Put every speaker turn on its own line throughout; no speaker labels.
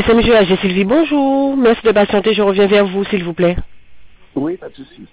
SMG AG Sylvie, bonjour. Merci de patienter, je reviens vers vous, s'il vous plaît.
Oui, pas de souci.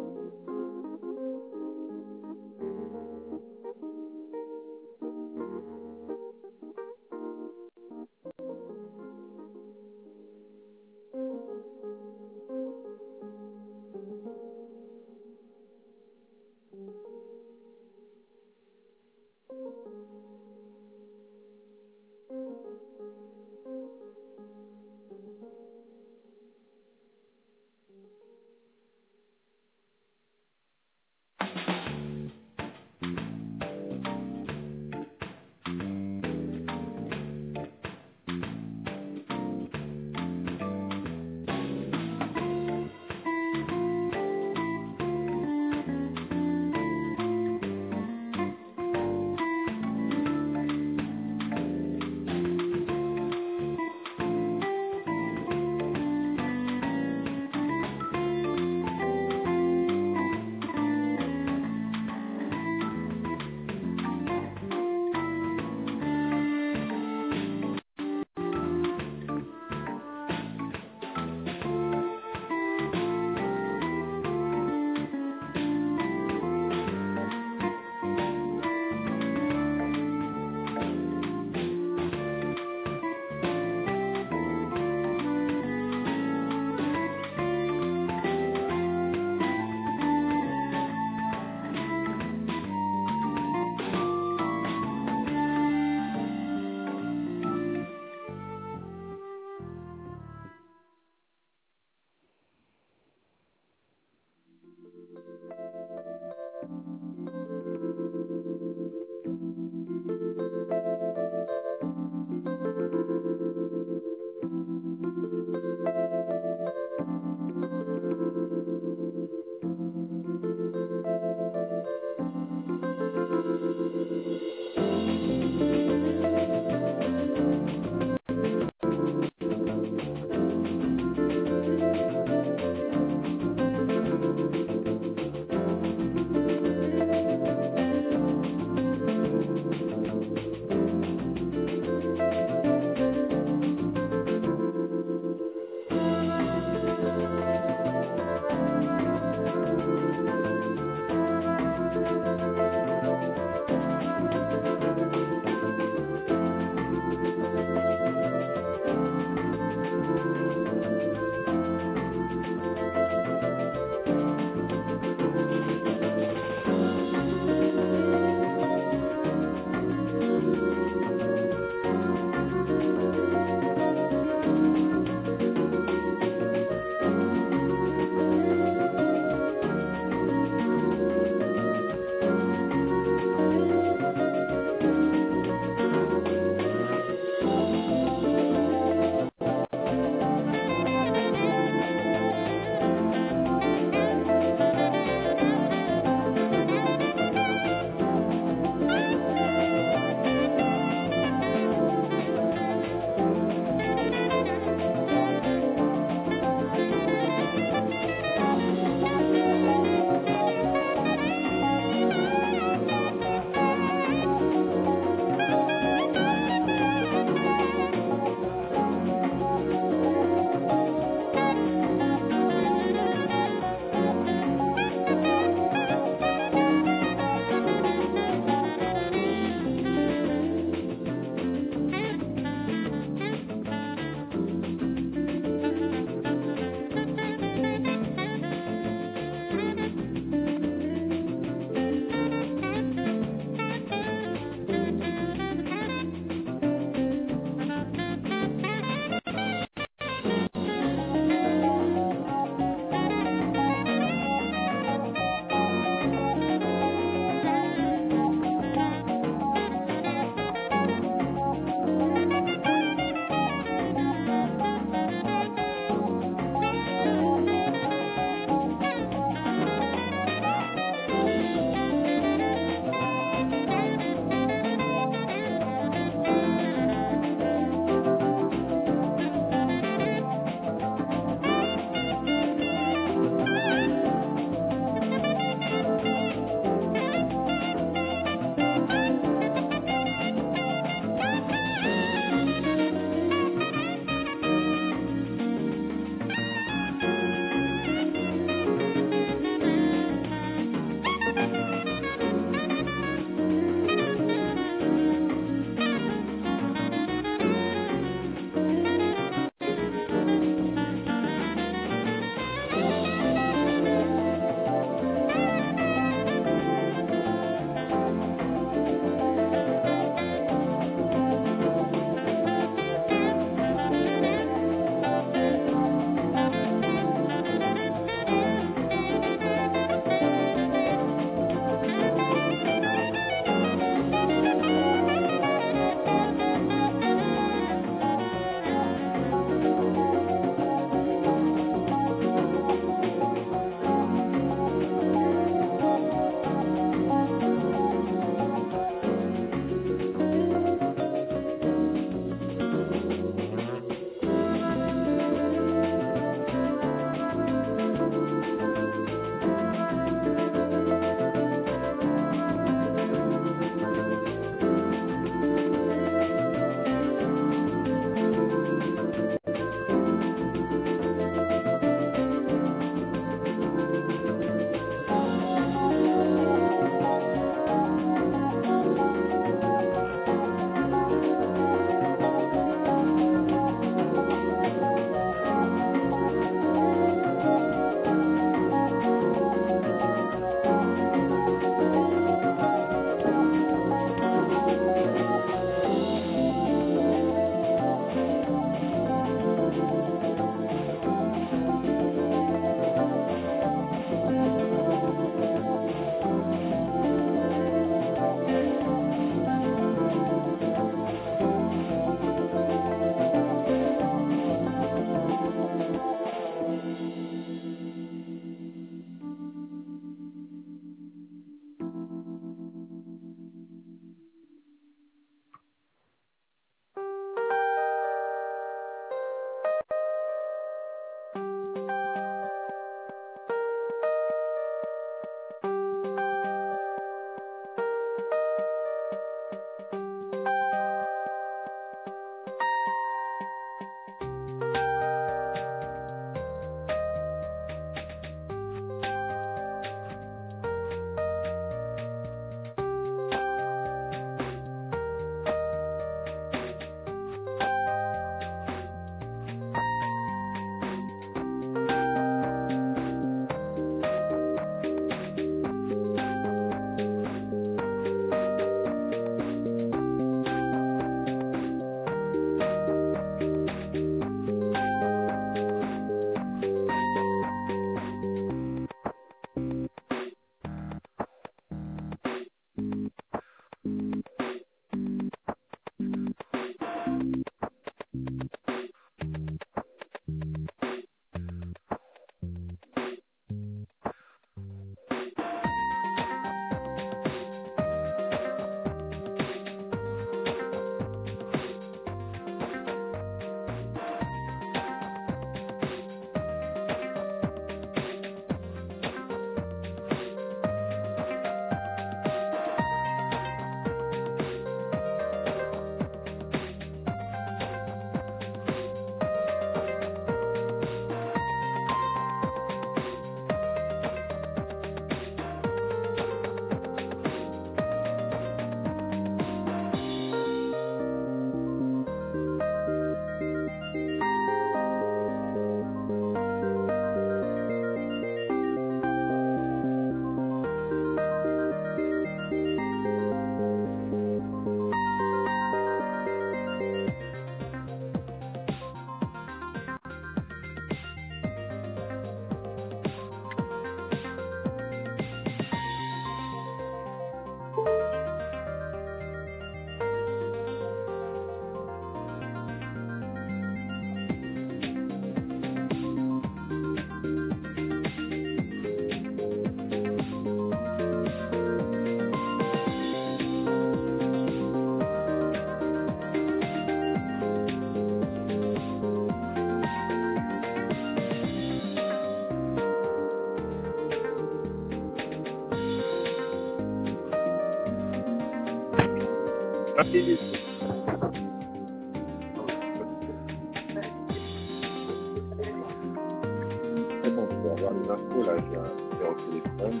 C'est bon, je vais avoir les infos là, j'ai un numéro de téléphone.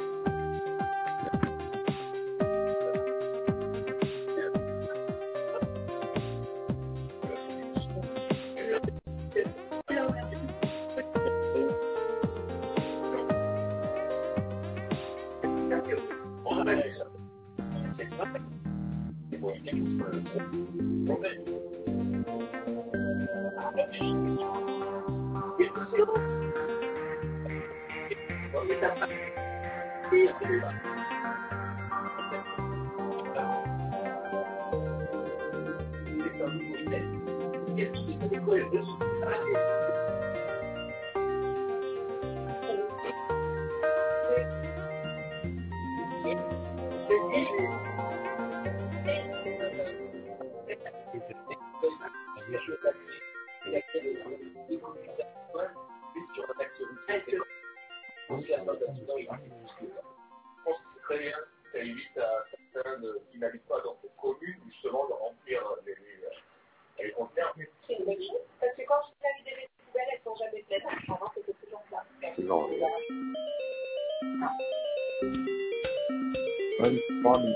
Non, 23 minutes.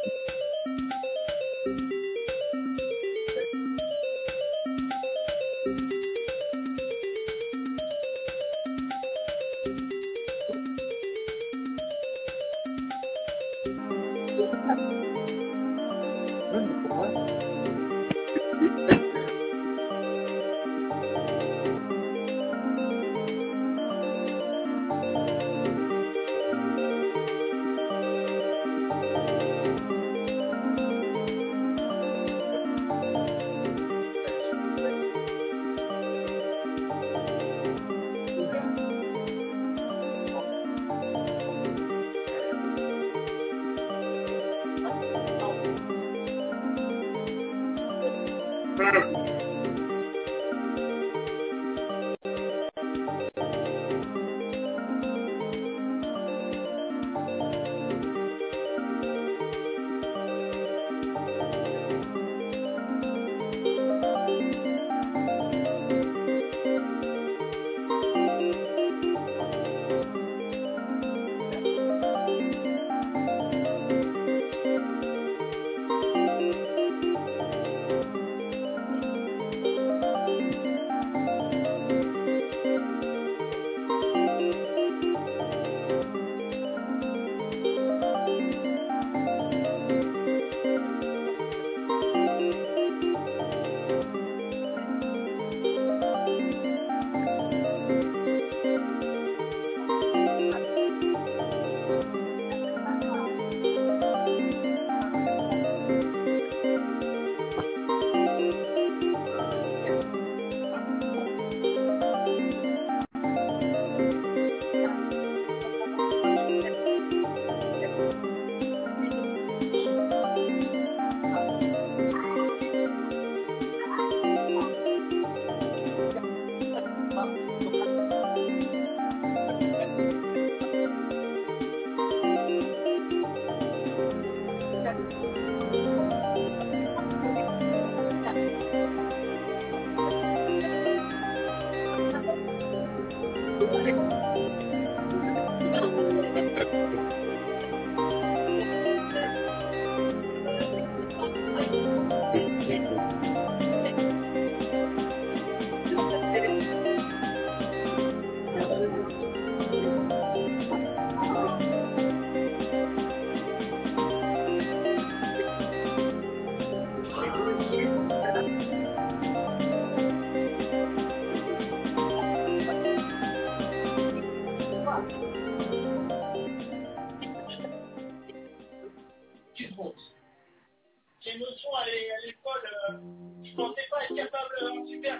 J'ai notion à l'école, je pensais pas être capable en super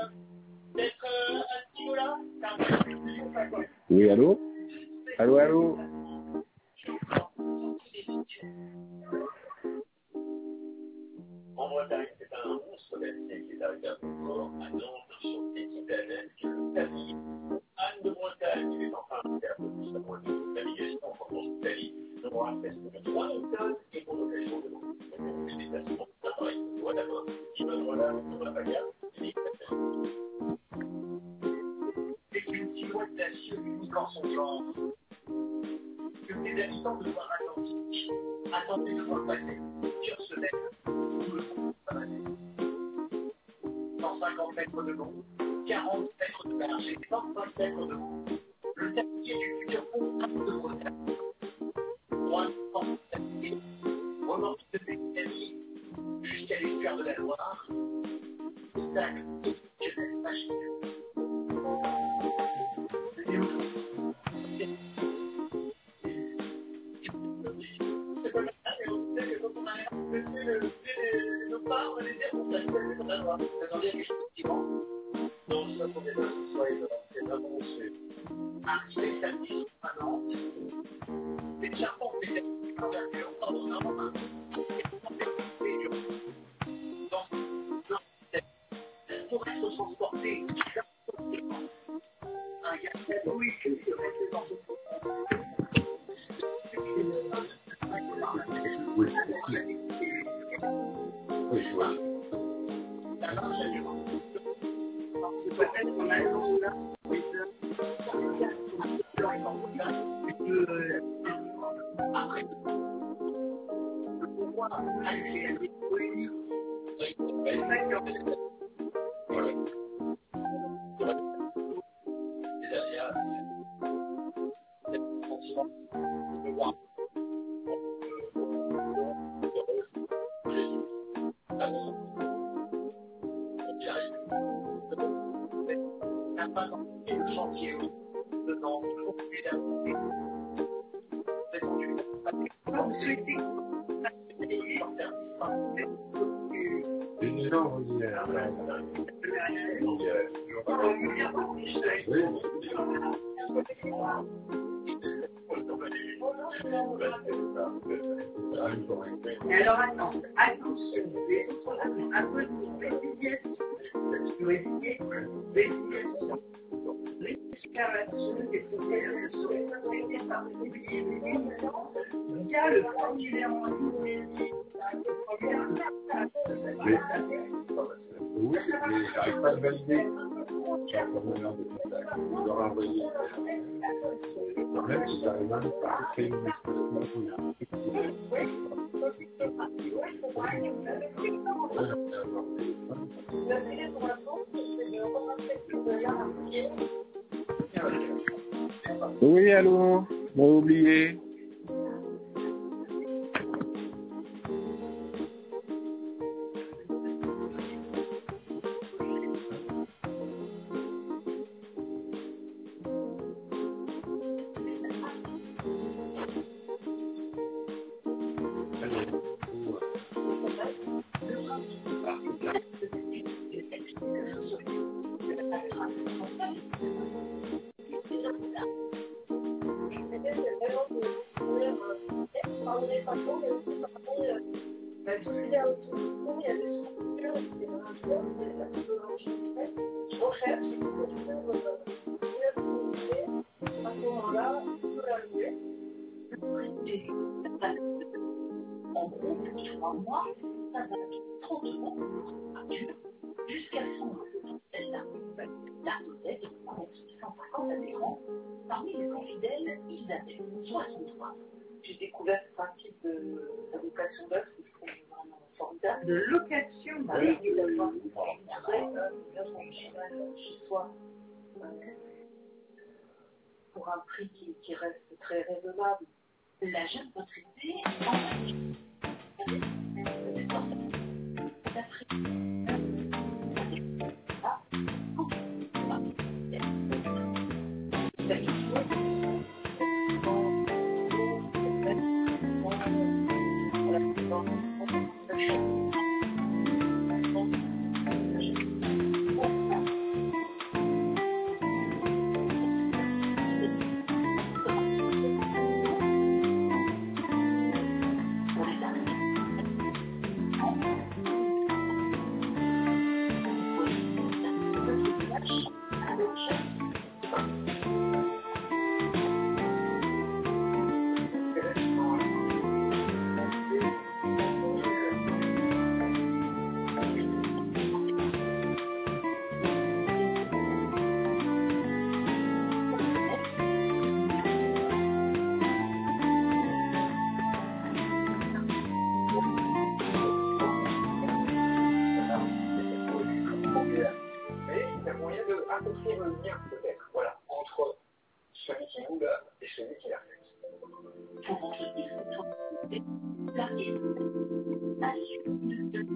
d'être à ce niveau-là.
Oui, allô? Allô, allô?
En Bretagne, c'est un monstre d'amitié qui est arrivé à Beaufort, à Nantes, sur l'équipe d'Adèle, que le tablier. Anne de Bretagne, il est en train de faire justement une navigation en France d'Italie. On aura presque 3 tonnes et pour l'occasion de des déplacements sur la bagarre, c'est une silhouette d'acier unique en son genre. Que ses habitants de Loire-Atlantique attendaient de voir passer sur ce net sous le fond de sa vallée. 150 mètres de long, 40 mètres de large et 25 mètres de haut. Le tapier du futur pont de Bretagne. 300 tapiers, remontés de Bécamie jusqu'à l'estuaire de la Loire. Spectacle exceptionnel, magique. Arrivé samedi à Nantes, les charpents étaient d'envergure hors norme pour être transportés un gars oui, qui restait dans ce peut-être qu'on a là, après le pouvoir algérien politique, et le chantier dedans, vous souhaitez
Les gens vont dire,
Et alors attends, attention, les autres un peu de résiliation, l'excavation des frontières sont traitées par les via le formulaire en ligne.
oui, mais j'arrive pas à le valider. J'ai un formulaire de contact. Je leur ai envoyé. Quand même, ils n'arrivent même pas à créer une expression. Oui, allô, m'a oublié.
En gros, depuis 3 mois, ça va 30 euros jusqu'à 100 euros. Celle-là, d'Artosec, avec 150 adhérents. Parmi les plus fidèles, Isabelle, 63.
J'ai découvert ce principe de location d'œuvres que je trouve vraiment formidable.
De location
Oui, d'avoir une vraie œuvre originale chez soi pour un prix qui reste très raisonnable.
La jeune retraitée en
le lien peut-être, voilà, entre celui qui nous donne et celui qui l'accepte.
Pour entretenir cette sensibilité, l'artiste assume de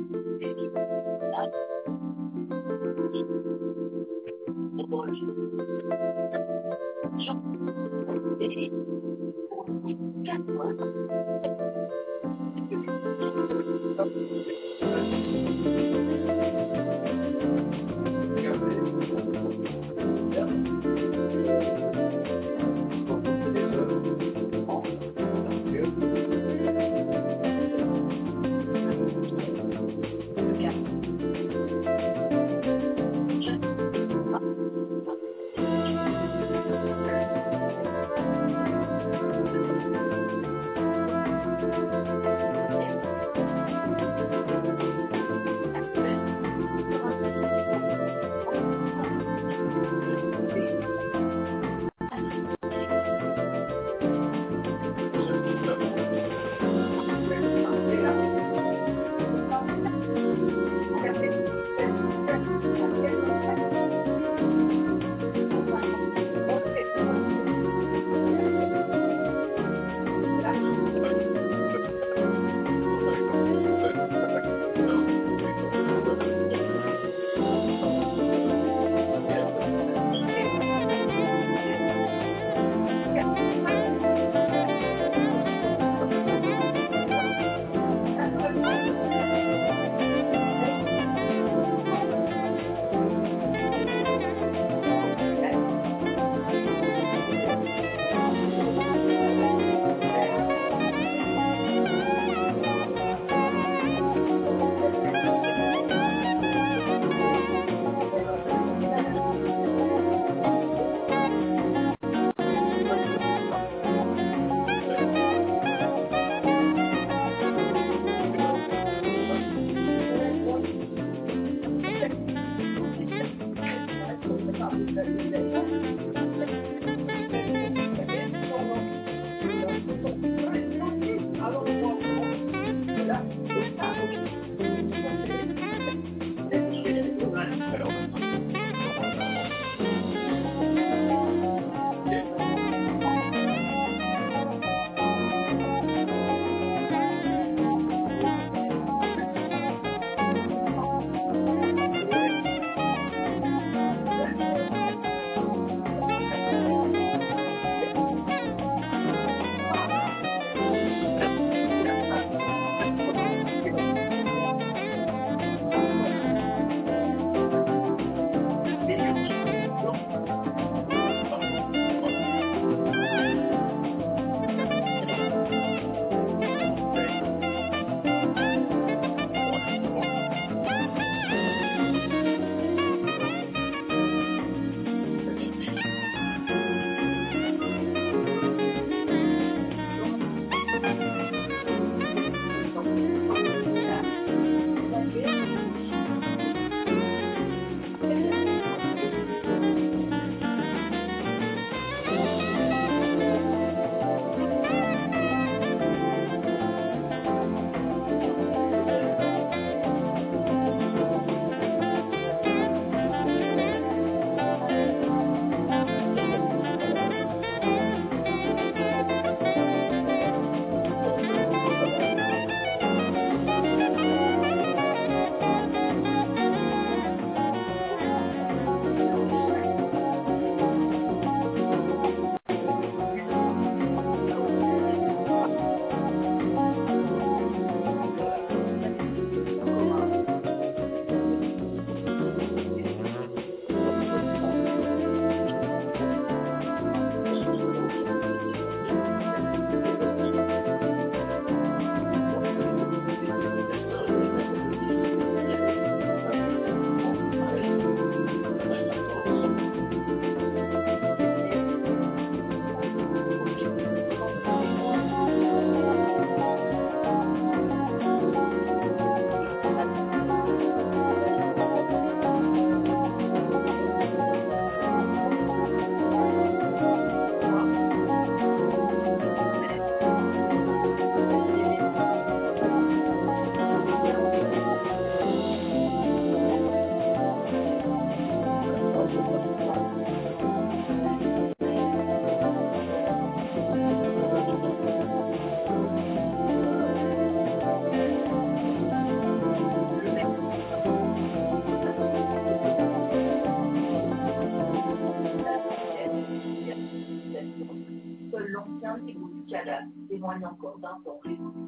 témoigne encore d'un temps.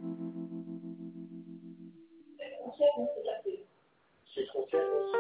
On sait qu'on s'est tapé.
C'est frontière aussi.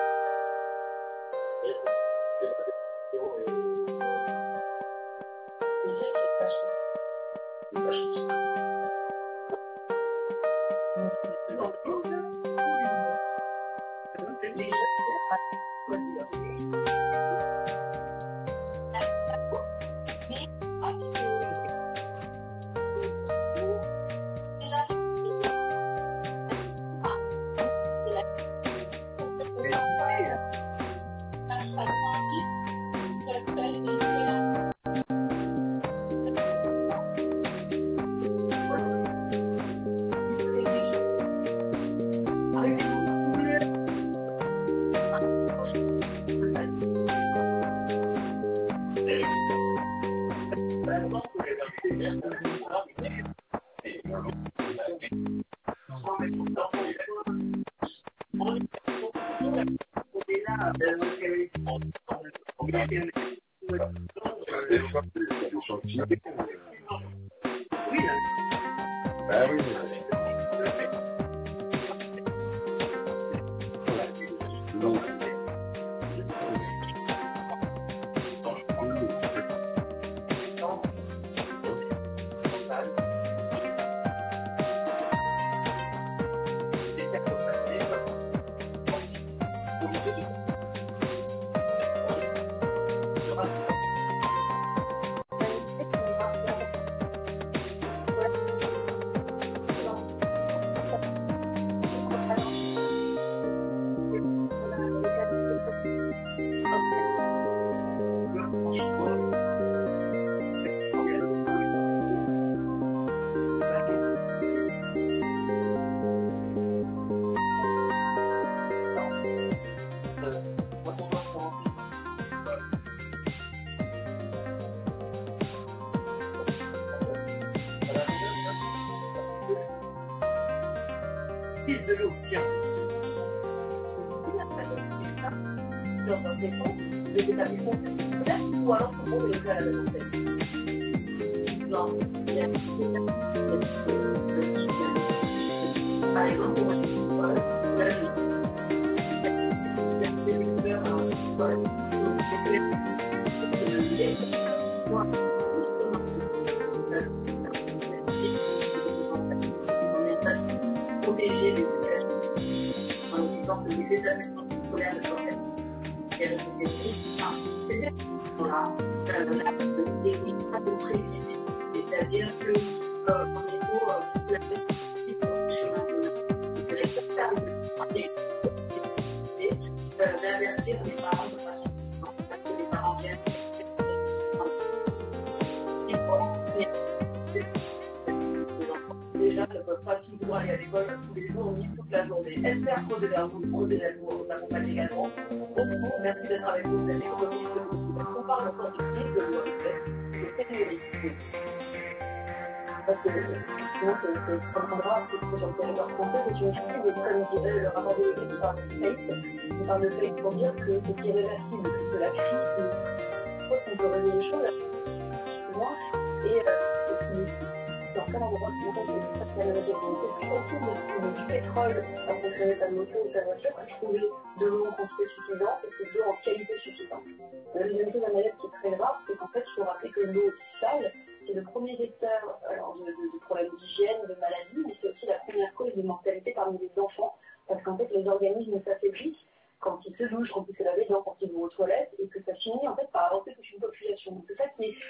De l'eau, tiens. Dans un séquence, les établissements scolaires, ou alors tout le monde est à la même enseigne. Non, il y a par exemple, là, protéger les éducations en disant que les établissements scolaires de santé et de c'était là des cas de précision, c'est-à-dire que au niveau de la d'avertir les parents de façon parce que les parents viennent déjà ne peuvent pas tout droit aller à l'école tous les jours ni toute la journée. Esther Prodelamour m'accompagne également. Merci d'être avec nous. Vous avez compris que on parle encore de crise de loi de pénurie. Parce que sinon c'est extrêmement grave que sur le territoire français, c'est une crise, comme disait le rapport de l'équipe qui parle de FACE. On parle de FACE pour dire que c'est irréversible, que la crise, je pense qu'on peut résoudre les choses et dans quel endroit du pétrole à fonctionner sa moto ou sa voiture, à trouver de l'eau en quantité suffisante et c'est de l'eau en qualité suffisante. La deuxième chose à Mayotte qui est très grave, c'est qu'en fait, il faut rappeler que l'eau sale, c'est le premier vecteur de problèmes d'hygiène, de maladies, mais c'est aussi la première cause de mortalité parmi les enfants, parce qu'en fait, les organismes s'affaiblissent quand ils se douchent, quand ils se lavent les dents, quand ils vont aux toilettes, et que ça finit en fait par avancer toute une population. Donc c'est ça qui est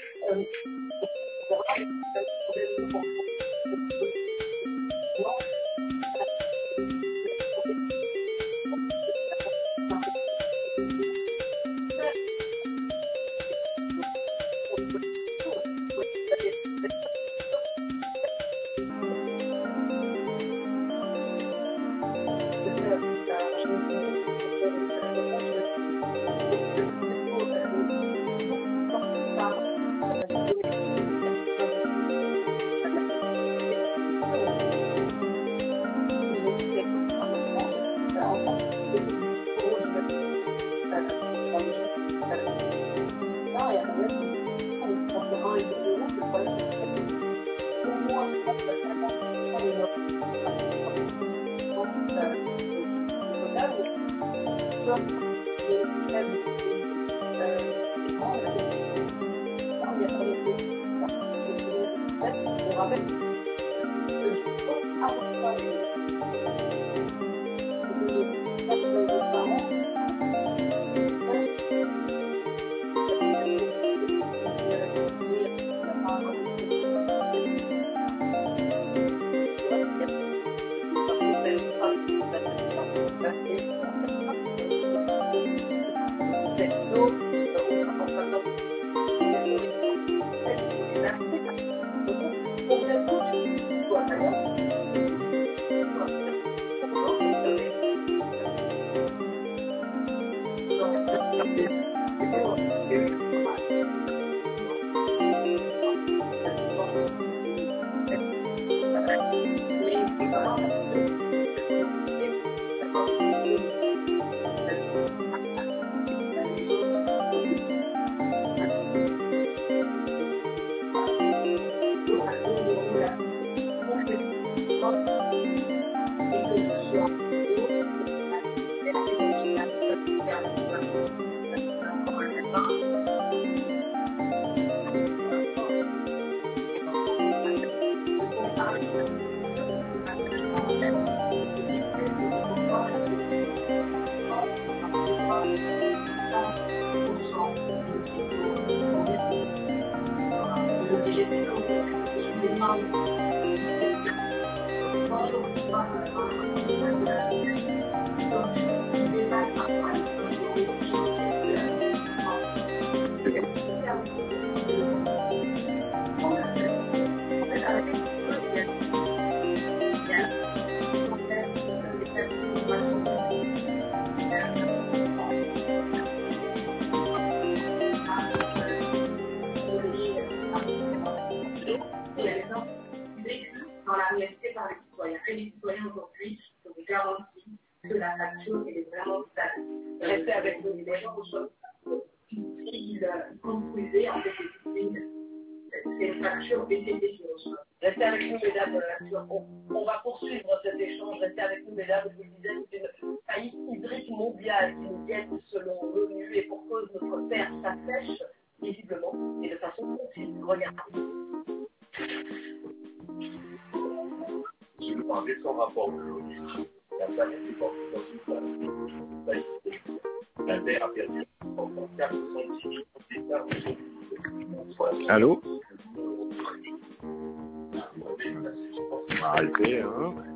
dans la réalité par les citoyens. Et les citoyens aujourd'hui, je vous garantis que la nature est vraiment stable. Restez avec nous, les gens ils construisaient en fait des usines. C'est une facture BTP qui reçoit. Restez avec nous, mesdames de la nature. On va poursuivre cet échange. Restez avec nous, mesdames. Je vous le disais, c'est une faillite hydrique mondiale qui nous guette selon l'ONU et pour cause notre terre s'assèche visiblement et de façon continue. Regardez.
En récent rapport de l'ONU, la planète est portée dans une faillite. La Terre a perdu encore 410 millions d'hectares de sol.
Allô? On va arrêter, hein.